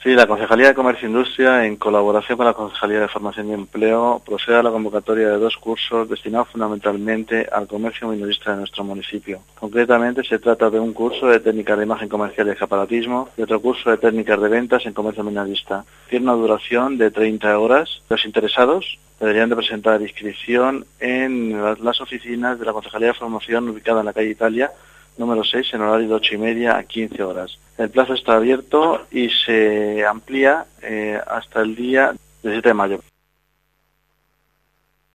Sí, la Concejalía de Comercio e Industria, en colaboración con la Concejalía de Formación y Empleo, procede a la convocatoria de 2 cursos destinados fundamentalmente al comercio minorista de nuestro municipio. Concretamente, se trata de un curso de técnicas de imagen comercial y escaparatismo y otro curso de técnicas de ventas en comercio minorista. Tiene una duración de 30 horas. Los interesados deberían de presentar inscripción en las oficinas de la Concejalía de Formación ubicada en la calle Italia, número 6, en horario de 8:30 a 15 horas. El plazo está abierto y se amplía hasta el día 17 de mayo.